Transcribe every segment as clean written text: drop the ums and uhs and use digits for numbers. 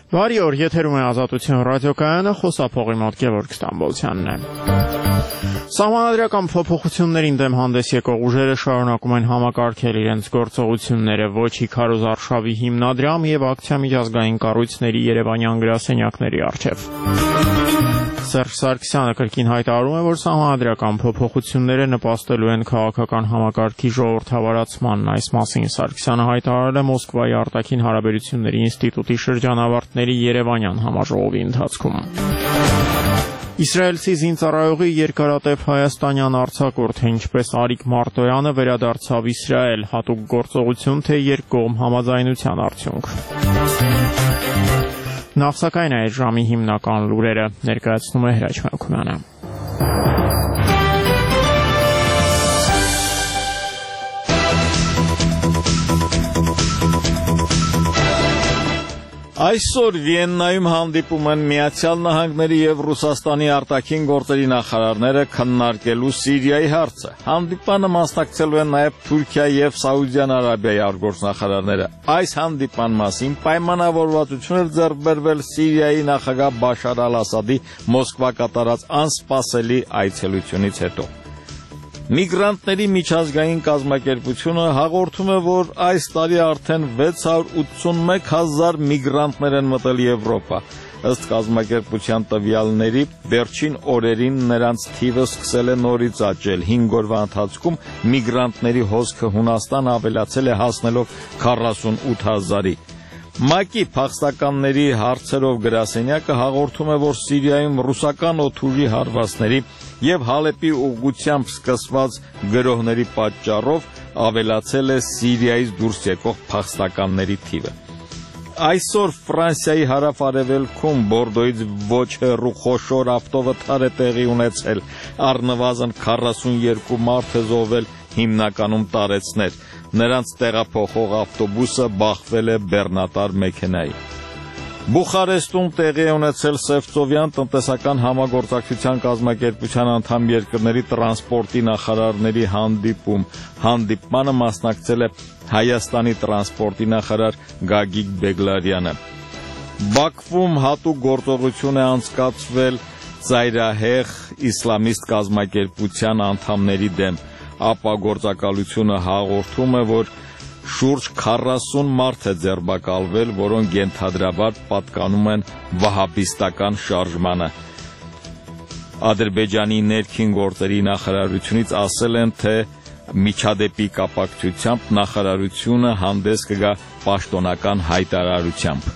Բարի օր, եթերում է Ազատություն ռադիոկայանը, խոսափողի մոտ Գևորգ Ստամբոլցյանն է։ Սահմանադրական փոփոխություններին դեմ հանդես եկող ուժերը շարունակում են համակարգել իրենց գործողությունները ոչ Իքարոս արշավի հիմնադրամ եւ ակցիա միջազգային կառույցների երևանյան գրասենյակների առջեւ։ Սերժ Սարգսյանը կրկին հայտարարում է, որ սահմանադրական փոփոխությունները նպաստելու են քաղաքական համակարգի ժողովրդավարացմանն։ Այս մասին Սարգսյանը հայտարարել է Մոսկվայի արտաքին հարաբերությունների ինստիտուտի շրջանավարտների Երևանյան համաժողովի ընթացքում։ Իսրայելցի զինծառայողի երկարատև հայաստանյան արձակուրդ, ինչպես Արիկ Մարտոյանը վերադարձավ Իսրայել, հատուկ գործողություն, թե երկկողմ համաձայնության արդյունք։ Նախսակայն այդ ժամի հիմնական լուրերը ներկայացնում է Հրաչ Մակումյանը։ Այսօր Վիեննայում հանդիպում են Միացյալ Նահանգների եւ Ռուսաստանի արտաքին գործերի նախարարները քննարկելու Սիրիայի հարցը։ Հանդիպանը մասնակցելու են նաեւ Թուրքիայի եւ Սաուդյան Արաբիայի արտգործնախարարները։ Այս հանդիպան մասին պայմանավորվածություն էր ձեռք բերվել Սիրիայի նախագահ Բաշար Ալ-Ասադի Մոսկվա կատարած անսպասելի այցելությունից հետո։ Միգրանտների միջազգային կազմակերպությունը հաղորդում է, որ այս տարի արդեն 681,000 միգրանտներ են մտել Եվրոպա։ Ըստ կազմակերպության տվյալների, վերջին օրերին նրանց թիվը սկսել է նորից աճել։ 5 օրվա ընթացքում միգրանտների հոսքը Հունաստան ավելացել է հասնելով 48,000-ի։ ՄԱԿ-ի փախստականների հարցերով գրասենյակը հաղորդում է, որ Սիրիայում ռուսական օդուժի հարվածների եւ Հալեպի ուղղությամբ սկսված գրոհների պատճառով ավելացել է Սիրիայից դուրս եկող փախստականների թիվը։ Այսօր Ֆրանսիայի հարավ-արևելքում Բորդոյից ոչ հեռու խոշոր ավտովթար է տեղի ունեցել, առնվազն 42 մարդ է զոհվել, հիմնականում տարեցներ։ Նրանց տեղափոխող ավտոբուսը բախվել է բեռնատար մեքենայի։ Բուխարեստում տեղի է ունեցել Սևծովյան տնտեսական համագործակցության կազմակերպության անդամ երկրների տրանսպորտի նախարարների հանդիպում։ Հանդիպմանը մասնակցել է Հայաստանի տրանսպորտի նախարար Գագիկ Բեգլարյանը։ Բաքվում հատուկ գործողություն է անցկացվել ծայրահեղ իսլամիստ կազմակերպության անդամների դեմ։ ԱՊԱ գործակալությունը հաղորդում է, որ շուրջ 40 մարդ է ձերբակալվել, որոնք ենթադրաբար պատկանում են վահաբիստական շարժմանը։ Ադրբեջանի ներքին գործերի նախարարությունից ասել են, թե միջադեպի կապակցությամբ նախարարությունը հանդես կգա պաշտոնական հայտարարությամբ։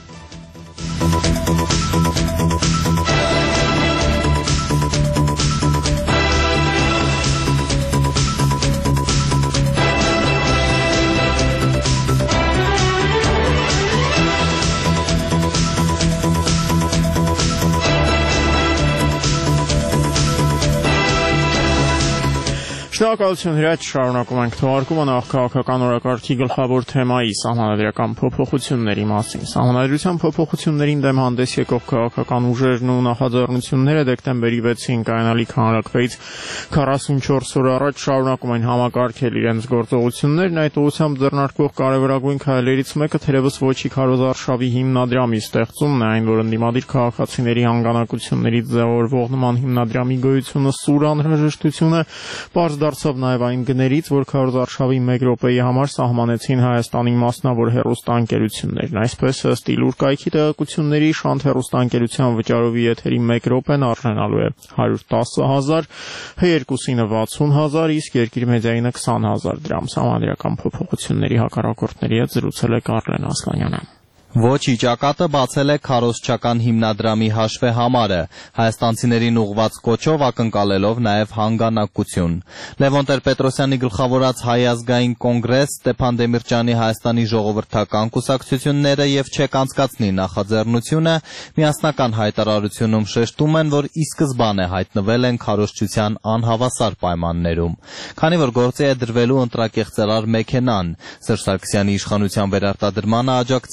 Շնորհակալություն Հրաչ, շարունակում ենք թողարկումը նախ քաղաքական օրակարգի գլխավոր թեմայի սահմանադրական փոփոխությունների մասին։ Սահմանադրության փոփոխություններին դեմ հանդես եկող քաղաքական ուժերն ու նախաձեռնությունները դեկտեմբերի 6-ին կայանալիք հանրաքվեից 44 օր առաջ շարունակում են համակարգել իրենց գործողություններն։ Այդ ուղղությամբ ձեռնարկվող կարևորագույն քայլերից մեկը թերևս ոչ Իքարոս արշավի հիմնադրամի ստեղծումն է, այն որ ընդդիմադիր քաղաքացիների հանգանակություններից ձևավորվող նման հիմնադրամի գոյությունը սուր անհրաժեշտություն է, պարզ դարձավ նաև այն գներից, որ Իքարոս արշավի 1 րոպեի համար սահմանեցին Հայաստանի մասնավոր հեռուստաընկերություններն։ Այսպես ըստ Իլուր կայքի տեղեկությունների Շանթ հեռուստաընկերության վճարովի եթերի 1 րոպեն արժանալու է 110,000, H2-ինը 60,000, իսկ Երկիր մեդիայինը 20,000 դրամ։ Սահմանադրական փոփոխությունների հակառակորդների հետ զրուցել է Կարլեն Ասլանյանը։ Ոչի ճակատը բացել է Քարոզչական հիմնադրամի հաշվեհամարը, հայաստանցիներին ուղղված կոչով ակնկալելով նաև հանգանակություն։ Լևոն Տեր-Պետրոսյանի գլխավորած Հայ ազգային կոնգրես, Ստեփան Դեմիրճյանի Հայաստանի ժողովրդական կուսակցությունները եւ ՉԵԿ անցկացնի նախաձեռնությունը միասնական հայտարարությունում շեշտում են, որ ի սկզբանե հայտնվել են քարոզչության անհավասար պայմաններում։ Քանի որ գործի է դրվելու ընտրակեղծարար մեքենան, Սերժ Սարգսյանի իշխանության վերարտադրմանը աջակցելու են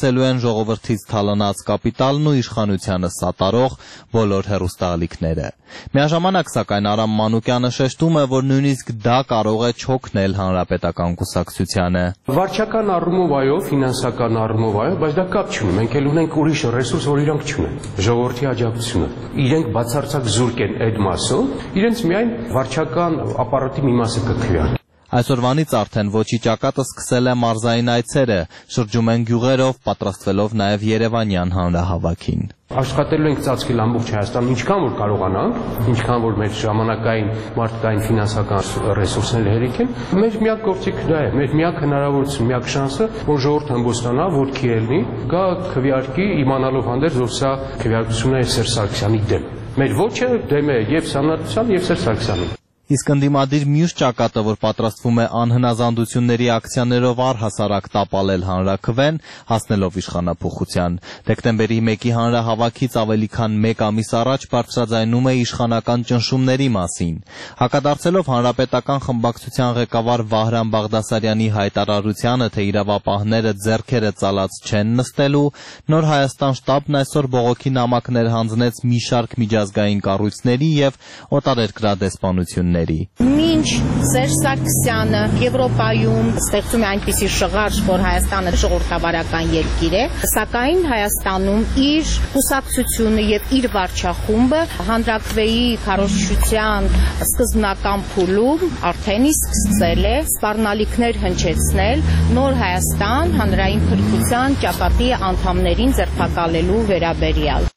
ժողովրդից թալանած կապիտալն ու իշխանությանը սատարող բոլոր հեռուստաալիքները։ Միաժամանակ, սակայն, Արամ Մանուկյանը շեշտում է, որ նույնիսկ դա կարող է չօգնել հանրապետական կուսակցությանը։ Վարչական առումով այո, ֆինանսական առումով այո, բայց դա կապ չունի։ Մենք էլ ունենք ուրիշ ռեսուրս, որ իրանք չունեն։ Ժողովրդի աջակցությունը։ Իրենք բացարձակ զուրկ են այդ մասով, իրենց միայն վարչական ապարատի մի մասը կքվի։ Այսօրվանից արդեն ոչի ճակատը սկսել է մարզային այցերը, շրջում են գյուղերով, պատրաստվելով նաև Երևանյան հանրահավաքին։ Աշխատելու ենք ծածկել ամբողջ Հայաստանը, ինչքան որ կարողանանք, ինչքան որ մեր ժամանակային, մարդկային, ֆինանսական ռեսուրսները հերիք են, մեր միակ գործիքը դա է, մեր միակ հնարավորությունը, միակ շանսը, որ ժողովուրդը հմբոստանա, ոտքի ելնի, գա քվեարկի, իմանալով հանդերձ, որ սա քվեարկությունն է Սերժ Սարգսյանի դեմ։ Մեր ոչը դեմ է եւ Սանատության եւ Սերժ Սարգսյանի։ Իսկ ընդդիմադիր մյուս ճակատը, որ պատրաստվում է անհնազանդությունների ակցիաներով առհասարակ տապալել հանրաքվեն, հասնելով իշխանափոխության, դեկտեմբերի 1-ի հանրահավաքից ավելի քան 1 ամիս առաջ բարձրաձայնում է իշխանական ճնշումների մասին։ Հակադարձելով հանրապետական խմբակցության ղեկավար Վահրամ Բաղդասարյանի հայտարարությանը, թե իրավապահները ձեռքերը ծալած չեն նստելու, Նոր Հայաստան շտաբն այսօր բողոքի նամակներ հանձնեց մի շարք միջազգային կառույցների եւ օտարերկրյա դեսպանությունների։ Մինչ Սերժ Սարգսյանը Եվրոպայում ստեղծում է այնպիսի շղարշ, որ Հայաստանը ժողովրդավարական երկիր է, սակայն Հայաստանում իր կուսակցությունը եւ իր վարչախումբը հանրաքվեի քարոզչության սկզբնական փուլում արդեն իսկ սկսել է սպառնալիքներ հնչեցնել Նոր Հայաստան հանրային փրկության ճակատի անդամներին ձերբակալելու վերաբերյալ։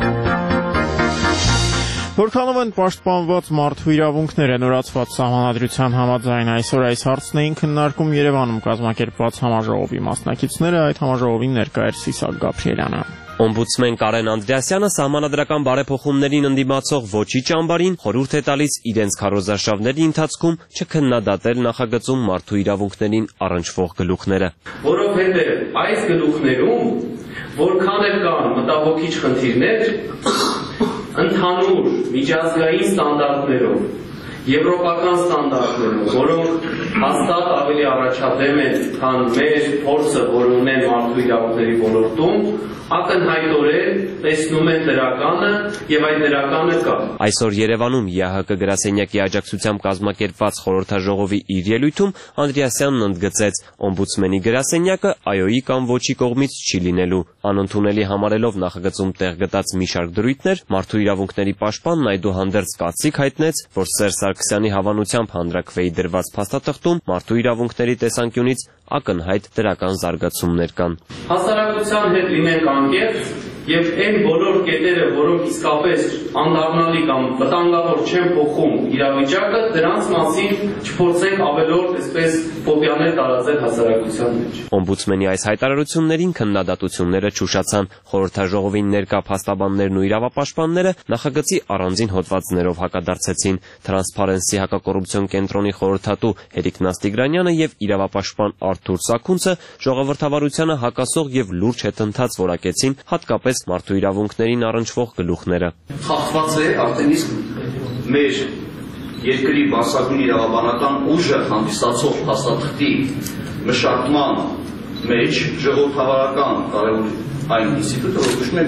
Որքանով են պաշտպանված մարդու իրավունքները նորացված սահմանադրության համաձայն այսօր այս հարցն էին քննարկում Երևանում կազմակերպված համաժողովի մասնակիցները, այդ համաժողովին ներկա էր Սիսակ Գաբրիելյանը։ Օմբուդսմեն Կարեն Անդրեասյանը սահմանադրական բարեփոխումներին ընդդիմացող ոչի ճամբարին խորհուրդ է տալիս իրենց քարոզարշավների ընթացքում չքննադատել նախագծում մարդու իրավունքներին առնչվող գլուխները։ Որովհետև այս գլուխներում որքան էլ կան մտահոգիչ խնդիրներ, ընդհանուր միջազգային ստանդարտներով, եվրոպական ստանդարտներով, որոնք հաստատ ավելի առաջադեմ են, քան մեր փորձը, որ ունեն մարդու իրավունքների ոլորտում, ակնհայտորեն տեսնում են դրականը եւ այդ դրականը կա։ Այսօր Երևանում ԵԱՀԿ գրասենյակի աջակցությամբ կազմակերպված խորհրդաժողովի իր ելույթում Անդրեասյանն ընդգծեց, օմբուդսմենի գրասենյակը այոյի կամ ոչի կողմից չի լինելու, անընդունելի համարելով նախագծում տեղ գտած մի շարք դրույթներ, մարդու իրավունքների պաշտպանն այդուհանդերձ կացիկ հայտնեց, որ Սերժ Սարգսյանի հավանությամբ հանրաքվեի դրված փաստաթղթում մարդու իրավունքների տեսանկյունից ակնհայտ դրական զարգացումներ կան։ Հասարակության հետ լինենք անկեղծ եւ այն բոլոր կետերը, որոնք իսկապես անդառնալի կամ վտանգավոր չեն փոխում իրավիճակը, դրանց մասին չփորձենք ավելորդ այսպես ֆոբիաներ տարածել հասարակության մեջ։ Օմբուդսմենի այս հայտարարություններին քննադատությունները չուշացան։ Խորհրդաժողովին ներկա փաստաբաններն ու իրավապաշտպանները նախագծի առանձին հոդվածներով հակադարձեցին։ Տրանսփարենսի հակակոռուպցիոն կենտրոնի խորհրդատու Հերիկ Նաստիգրանյանը եւ իրավապաշտպան Արթուր Սաքունցը ժողովրդավարությանը հակասող եւ լուրջ հետընթաց որակեցին, հատկապես մարդու իրավունքներին առնչվող գլուխները։ Խախտված է արդեն իսկ մեր երկրի բարձրագույն իրավաբանական ուժը հանդիսացող փաստաթղթի մշակման մեջ ժողովրդավարական կարևոր այն ինստիտուտը, որ կոչվում է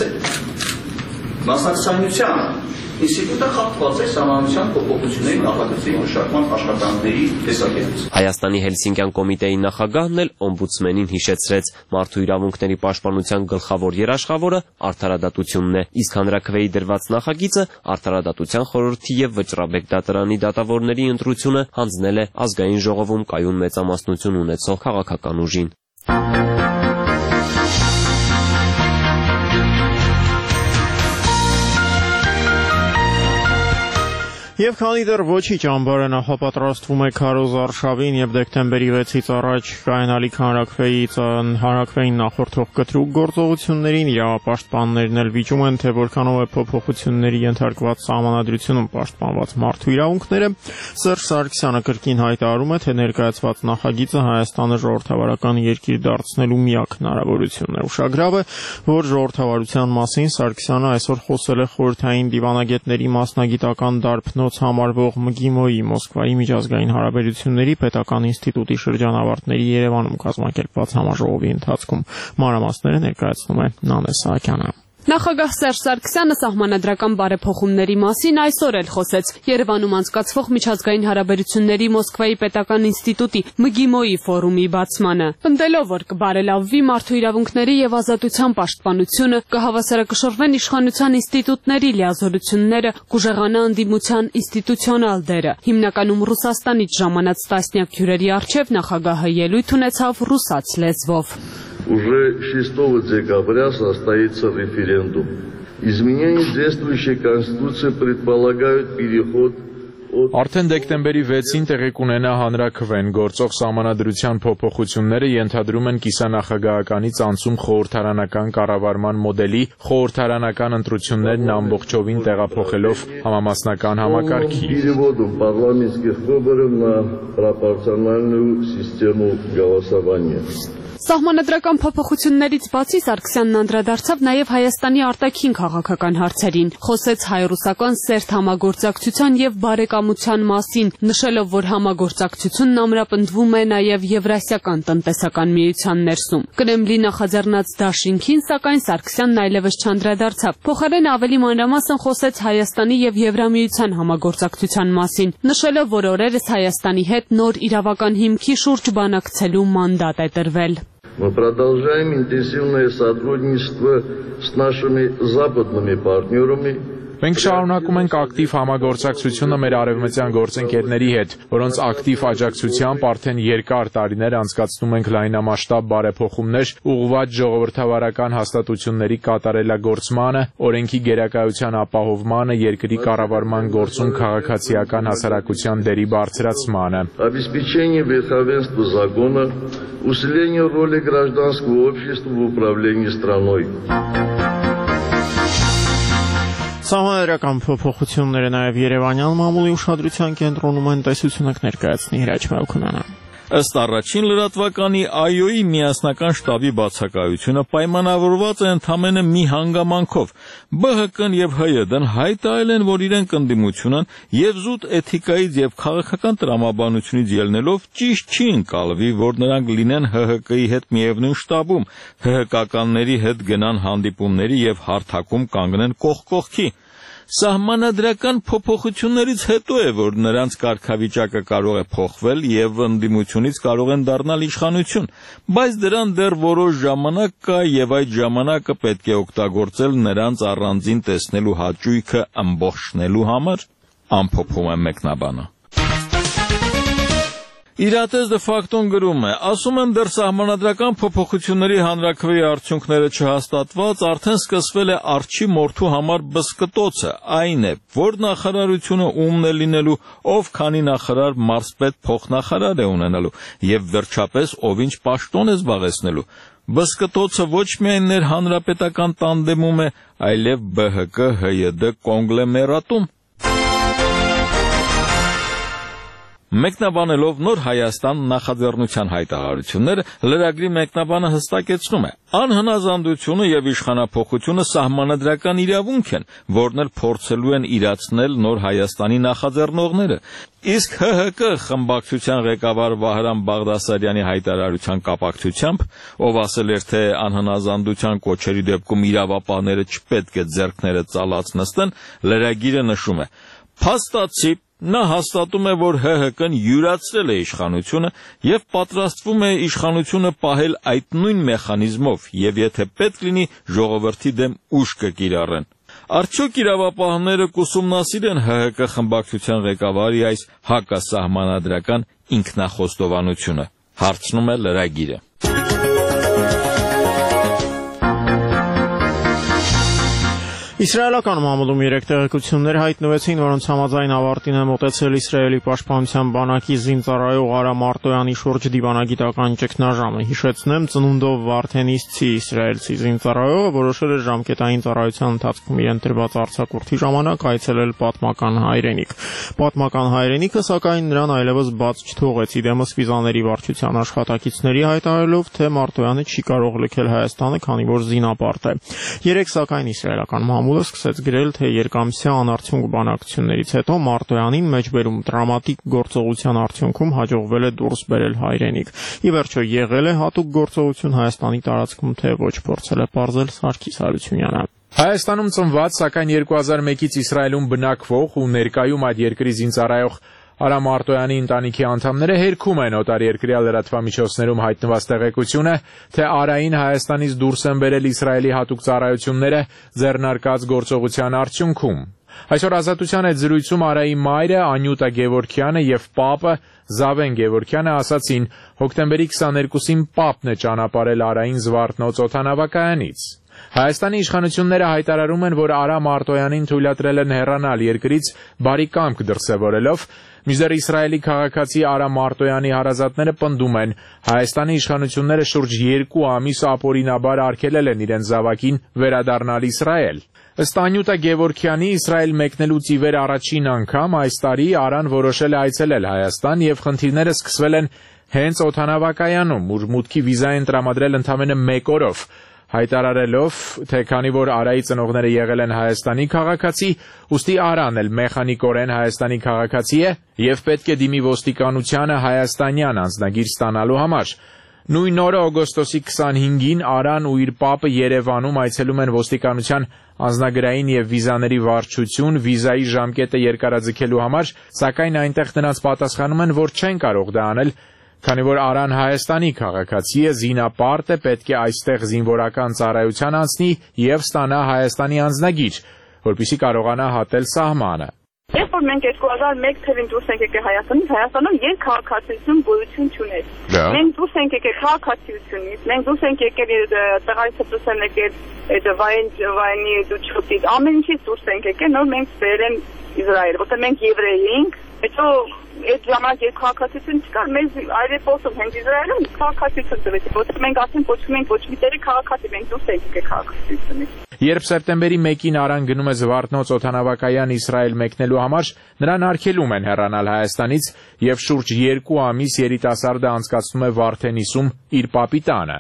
մասնակցության ինստիտուտը խախտված է սահմանադրության փոփոխությունների նախագծի մշակման աշխատանքների տեսակետից։ Հայաստանի Հելսինկյան կոմիտեի նախագահն էլ օմբուդսմենին հիշեցրեց, մարդու իրավունքների պաշտպանության գլխավոր երաշխավորը արդարադատությունն է, իսկ հանրաքվեի դրված նախագիծը արդարադատության խորհրդի եւ Վճռաբեկ դատարանի դատավորների ընտրությունը հանձնել է ազգային ժողովում կայուն մեծամասնություն ունեցող քաղաքական ուժին։ Եվ քանի դեռ ոչի ճամբարը նախապատրաստվում է քարոզարշավին եւ դեկտեմբերի 6-ից առաջ կայանալիք հանրաքվեին նախորդող կտրուկ գործողություններին, իրավապաշտպաններն էլ վիճում են, թե որքանով է փոփոխությունների ենթարկված սահմանադրությունում պաշտպանված մարդու իրավունքները։ Սերժ Սարգսյանը կրկին հայտարարում է, թե ներկայացված նախագիծը Հայաստանը ժողովրդավարական երկիր դարձնելու միակ հնարավորությունն է։ Ուշագրավ է, որ ժողովրդավարության մասին Սարգսյանը այսօր խոսել է խորհրդային դիվանագետների մասնագիտական դարբնով օրենսդրնոց համարվող ՄԳԻՄՈ-ի Մոսկվայի միջազգային հարաբերությունների պետական ինստիտուտի շրջանավարտների Երևանում կազմակերպված համաժողովի ընթացքում մանրամասները ներկայացնում է Նանե Սահակյանը։ Նախագահ Սերժ Սարգսյանը սահմանադրական բարեփոխումների մասին այսօր էլ խոսեց Երևանում անցկացվող միջազգային հարաբերությունների Մոսկվայի պետական ինստիտուտի ՄԳԻՄՈ-ի ֆորումի բացմանը։ Պնդելով, որ կբարելավվի մարդու իրավունքների եւ ազատության պաշտպանությունը, կհավասարակշռվեն իշխանության ինստիտուտների լիազորությունները, կուժեղանա ընդդիմության ինստիտուցիոնալ дերը։ Հիմնականում Ռուսաստանից ժամանած տասնյակ հյուրերի առջև նախագահը ելույթ ունեցավ ռուսաց լեզվով։ Уже 6 декабря состоится референдум. Изменения действующей Конституции предполагают переход Արդեն դեկտեմբերի 6-ին տեղի կունենա հանրաքվեն, գործող սահմանադրության փոփոխությունները ենթադրում են կիսանախագահականից անցում խորհրդարանական կառավարման մոդելի, խորհրդարանական ընտրություններն ամբողջովին տեղափոխելով համամասնական համակարգի։ парламентских выборов на пропорциональную систему голосования. Սահմանադրական փոփոխություններից բացի Սարգսյանն անդրադարձավ նաև Հայաստանի արտաքին քաղաքական հարցերին, խոսեց հայ-ռուսական սերտ համագործակցության եւ բարեկամության մասին, նշելով, որ համագործակցությունն ամրապնդվում է նաև Եվրասիական տնտեսական միության ներսում։ Կրեմլի նախաձեռնած դաշինքին, սակայն Սարգսյանն այլևս չանդրադարձավ, փոխարեն ավելի մանրամասն խոսեց Հայաստանի եւ Եվրամիության համագործակցության մասին, նշելով, որ օրերս Հայաստանի հետ նոր իրավական հիմքի շուրջ բանակցելու մանդատ է տրվել։ Мы продолжаем интенсивное сотрудничество с нашими западными партнерами. Մենք շարունակում ենք ակտիվ համագործակցությունը մեր արևմտյան գործընկերների հետ, որոնց ակտիվ աջակցությամբ արդեն երկար տարիներ անցկացնում ենք լայնամասշտաբ բարեփոխումներ, ուղղված ժողովրդավարական հաստատությունների կատարելագործմանը, օրենքի գերակայության ապահովմանը, երկրի կառավարման գործում քաղաքացիական հասարակության դերի բարձրացմանը։ Обеспечение верховенства закона, усиление роли гражданского общества в управлении страной. Սահմանադրական փոփոխությունները նաև Երևանյան մամուլի ուշադրության կենտրոնում են, տեսությունը կներկայացնի Հրաչ Մելքոնյանը։ Ըստ առաջին լրատվականի ԱՅՈ-ի միասնական շտաբի բացակայությունը պայմանավորված է ընդամենը մի հանգամանքով։ ԲՀԿ-ն եւ ՀՅԴ-ն հայտարարել են, որ իրենք ընդդիմություն են եւ զուտ էթիկայից եւ քաղաքական տրամաբանությունից ելնելով ճիշտ չի ընկալվի, որ նրանք լինեն ՀՀԿ-ի հետ միևնույն շտաբում, ՀՀԿ-ականների հետ գնան հանդիպումների եւ հարթակում կանգնեն կողք կողքի։ Սահմանադրական փոփոխություններից հետո է, որ նրանց կարգավիճակը կարող է փոխվել եւ ընդդիմությունից կարող են դառնալ իշխանություն, բայց դրան դեռ որոշ ժամանակ կա եւ այդ ժամանակը պետք է օգտագործել նրանց առանձին տեսնելու հաճույքը ըմբոշխնելու համար, ամփոփում է մեկնաբանը։ Իրատես դե ֆակտոն գրում է, ասում եմ դեռ սահմանադրական փոփոխությունների հանրաքվեի արդյունքները չհաստատված, արդեն սկսվել է արջի մորթու համար բսկտոցը, այն է, որ նախարարությունը ումն է լինելու, ով քանի նախարար մարզպետ փոխնախարար է ունենալու, եւ վերջապես ով ինչ պաշտոն է զբաղեցնելու։ Բսկտոցը ոչ միայն ներհանրապետական տանդեմում է, այլև ԲՀԿ-ՀՅԴ կոնգլոմերատում։ Մեկնաբանելով Նոր Հայաստան նախաձեռնության հայտարարությունները, լրագրի մեկնաբանը հստակեցնում է. անհնազանդությունը եւ իշխանափոխությունը սահմանադրական իրավունք են, որն էլ փորձելու են իրացնել Նոր Հայաստանի նախաձեռնողները։ Իսկ ՀՀԿ խմբակցության ղեկավար Վահրամ Բաղդասարյանի հայտարարության կապակցությամբ, ով ասել էր, թե անհնազանդության կոչերի դեպքում իրավապահները չպետք է ձեռքները ծալած նստեն, լրագիրը նշում է. փաստացի նա հաստատում է, որ ՀՀԿ-ն յուրացրել է իշխանությունը եւ պատրաստվում է իշխանությունը պահել այդ նույն մեխանիզմով եւ եթե պետք լինի ժողովրդի դեմ ուժ կկիրառեն։ Արդյոք իրավապահները կուսումնասիրեն ՀՀԿ խմբակցության ղեկավարի այս հակասահմանադրական ինքնախոստովանությունը, հարցնում է լրագիրը։ Իսրայելական մամուլում 3 տեղեկություններ հայտնվեցին, որոնց համաձայն ավարտին է մոտեցել Իսրայելի պաշտպանության բանակի զինծառայող Արա Մարտոյանի շուրջ դիվանագիտական ճգնաժամը։ Հիշեցնեմ, ծնունդով Վարդենիսցի իսրայելցի զինծառայողը որոշել էր ժամկետային ծառայության ընթացքում իրեն տրված արձակուրդի ժամանակ այցելել պատմական հայրենիք։ Պատմական հայրենիքը, սակայն, նրան այլևս բաց չթողեց, իդեմս վիզաների վարչության աշխատակիցների հայտարարելով, թե Մարտոյանը չի կարող լքել Հայաստանը, քանի որ զինապարտ է։ 3 սակայն իսրայելական մամուլ Ստամբուլը սկսեց գրել, թե երկամսյա անարդյունք բանակցություններից հետո Մարտոյանին մեջբերում դրամատիկ գործողության արդյունքում հաջողվել է դուրս բերել հայրենիք։ Ի վերջո եղել է հատուկ գործողություն Հայաստանի տարածքում, թե ոչ, փորձել է պարզել Սարգիս Հարությունյանը։ Հայաստանում ծնված, սակայն 2001-ից Իսրայելում բնակվող ու ներկայում այդ երկրի զինծառայող Արամ Մարտոյանի ընտանիքի անդամները հերքում են օտարերկրյա լրատվամիջոցներում հայտնված տեղեկությունը, թե Արային Հայաստանից դուրս են բերել Իսրայելի հատուկ ծառայությունները ձեռնարկած գործողության արդյունքում։ Այսօր Ազատության հետ զրույցում Արայի մայրը Անյուտա Գևորգյանը եւ պապը Զավեն Գևորգյանը ասացին, հոկտեմբերի 22-ին պապն է ճանապարհել Արային Զվարթնոց օդանավակայանից։ Հայաստանի իշխանությունները հայտարարում են, որ Արամ Մարտոյանին թույլատրել են հեռանալ երկրից բարի կամք դրսևորելով, մինչդեռ Իսրայելի քաղաքացի Արամ Մարտոյանի հարազատները պնդում են, Հայաստանի իշխանությունները շուրջ 2 ամիս ապօրինաբար արգելել են իրենց զավակին վերադառնալ Իսրայել։ Ըստ Անյուտա Գևորգյանի Իսրայել մեկնելուց ի վեր առաջին անգամ այս տարի Արան որոշել է այցելել Հայաստան եւ խնդիրները սկսվել են հենց օդանավակայանում, ուր մուտքի վիզա են տրամադրել ընդամենը 1 օրով։ Հայտարարելով, թե քանի որ Արայի ծնողները եղել են Հայաստանի քաղաքացի, ուստի Արան էլ մեխանիկորեն Հայաստանի քաղաքացի է եւ պետք է դիմի ոստիկանությանը հայաստանյան անձնագիր ստանալու համար։ Նույն օրը օգոստոսի 25-ին Արան ու իր պապը Երևանում այցելում են ոստիկանության անձնագրային եւ վիզաների վարչություն վիզայի ժամկետը երկարաձգելու համար, սակայն այնտեղ նրանց պատասխանում են, որ չեն կարող դա անել, քանի որ Արան Հայաստանի քաղաքացի է, զինապարտ է, պետք է այստեղ զինվորական ծառայության անցնի եւ ստանա Հայաստանի անձնագիր, որպեսզի կարողանա հատել սահմանը։ Երբ որ մենք 2001 թվականին դուրս ենք եկել Հայաստանից, Հայաստանում երկքաղաքացիություն գոյություն չուներ։ Մենք դուրս ենք եկել քաղաքացիությունից, մենք դուրս ենք եկել տղայից դուրս են եկել վայնի դուչոտից, ամեն ինչից դուրս ենք եկել, նոր մենք բերել են Իսրայել, որտեղ մենք եվրեի ենք, հետո այդ ժամանակ երկքաղաքացիություն չկար, մեզ այրեպոսում հենց Իսրայելում քաղաքացիություն տվեց, որտեղ մենք ասենք կոչվում ենք ոչ մի տերի քաղաքացի, մենք դուրս ենք եկել քաղաքացիությունից։ Երբ սեպտեմբերի 1-ին Արան գնում է Զվարթնոց օդանավակայան Իսրայել մեկնելու համար, նրան արգելում են հեռանալ Հայաստանից եւ շուրջ 2 ամիս երիտասարդը անցկացնում է Վարդենիսում իր պապի տանը։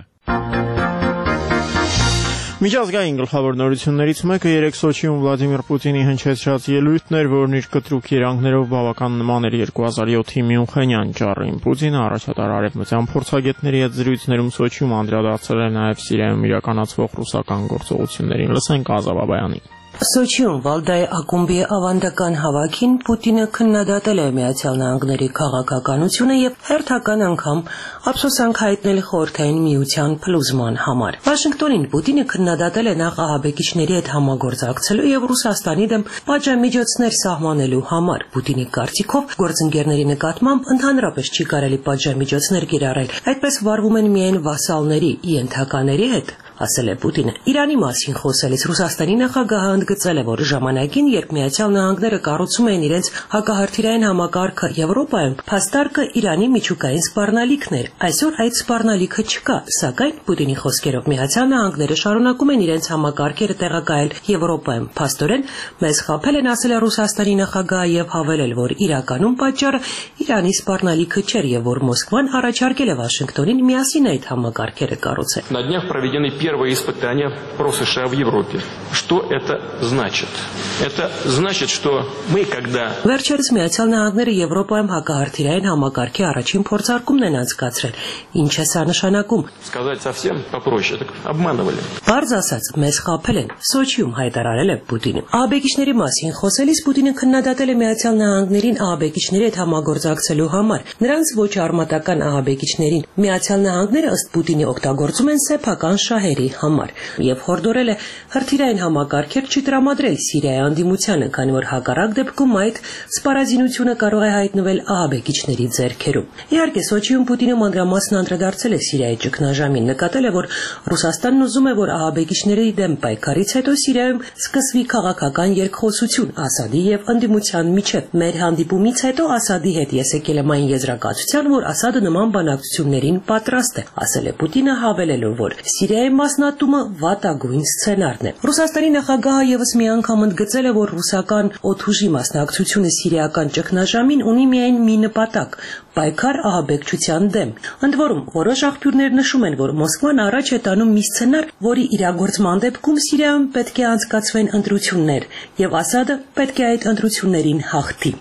Միջազգային գլխավոր նորություններից մեկը 3 Սոչիում Վլադիմիր Պուտինի հնչեցրած ելույթն էր, որն իր կտրուկ երանգներով բավական նման էր 2007-ի Մյունխենյան ճառին։ Պուտինը առաջատար արևմտյան փորձագետների հետ զրույցներում Սոչիում անդրադարձել է նաև Սիրիայում իրականացվող ռուսական գործողություններին։ Լսենք Ազավ Աբայանին։ Սոչիում Վալդայի ակումբի ավանդական հավաքին Պուտինը քննադատել է Միացյալ Նահանգների քաղաքականությունը եւ հերթական անգամ ափսոսանք հայտնել Խորհրդային Միության փլուզման համար։ Վաշինգտոնին Պուտինը քննադատել է նախ ահաբեկիչների հետ համագործակցելու եւ Ռուսաստանի դեմ պատժամիջոցներ սահմանելու համար։ Պուտինի կարծիքով գործընկերների նկատմամբ ընդհանրապես չի կարելի պատժամիջոցներ կիրառել, այդպես վարվում են միայն վասալների, ենթակաների հետ, ասել է Պուտինը։ Իրանի մասին խոսելիս Ռուսաստանի նախագահը ընդգծել է, որ ժամանակին, երբ Միացյալ Նահանգները կառուցում էին իրենց հակահրթիռային համակարգը Եվրոպայում, փաստարկը Իրանի միջուկային սպառնալիքն էր։ Այսօր այդ սպառնալիքը չկա, սակայն Պուտինի խոսքերով Միացյալ Նահանգները շարունակում են իրենց համակարգերը տեղակայել Եվրոպայում։ Փաստորեն մեզ խաբել են, ասել է Ռուսաստանի նախագահը եւ հավելել, որ իրականում պատճառը Իրանի սպառնալիքը չէր եւ որ Մոսկվան առաջարկել է Վաշինգտոնին միասին այդ համակարգերը կառուցել։ Первое испытание про США в Европе. Что это значит? Это значит, что мы когда... Վերջերս Միացյալ Նահանգները Եվրոպայում հակահրթիռային համակարգի առաջին փորձարկումն են անցկացրել։ Ինչ է սա նշանակում? Сказать совсем попроще, так обманывали. Բարձ ասած, մեզ խաբել են, Սոչիում հայտարարել է Պուտինը։ Ահաբեկիչների մասին խոսելիս Պուտինը քննադատել է Միացյալ Նահանգներին ահաբեկիչների հետ համագործակցելու համար։ Նրանց ոչ արմատական ահաբեկիչներին Միացյալ Նահանգները ըստ Պուտինի օգտագործում են սեփական շահերի համար եւ հորդորել է հրթիռային համակարգեր չտրամադրել Սիրիայի անդիմությանը, քանի որ հակառակ դեպքում այդ սպառազինությունը կարող է հայտնվել ահաբեկիչների ձեռքերում։ Իհարկե, Սոչիում Պուտինը մանրամասն անդրադարձել է Սիրիայի ճգնաժամին, նկատել է, որ Ռուսաստանն ուզում է, որ ահաբեկիչների դեմ պայքարից հետո Սիրիայում սկսվի քաղաքական երկխոսություն Ասադի եւ անդիմության միջեւ։ Մեր հանդիպումից հետո Ասադի հետ ես եկել եմ այն եզրակացության, որ Ասադը նման բանակցություններին պատրաստ է, ասել է Պուտինը, հավելելով, որ Սիրիայի ամասնատումը վատագույն սցենարն է։ Ռուսաստանի նախագահը եւս մի անգամ ընդգծել է, որ ռուսական օդուժի մասնակցությունը սիրիական ճգնաժամին ունի միայն մի նպատակ՝ պայքար ահաբեկչության դեմ։ Ընդ որում, որոշ աղբյուրներ նշում են, որ Մոսկվան առաջ է տանում մի սցենար, որի իրագործման դեպքում Սիրիայում պետք է անցկացվեն ընտրություններ, եւ Ասադը պետք է այդ ընտրություններին հաղթի։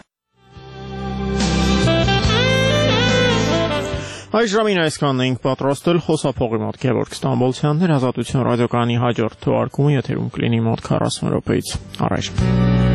Այս ժամին այսքանն էինք պատրաստել խոսափողի մոտ Գևորգ Ստամբոլցյանն էր, Ազատություն ռադիոկայանի հաջորդ թողարկումը եթերում կլինի մոտ 40 րոպեից առաջ։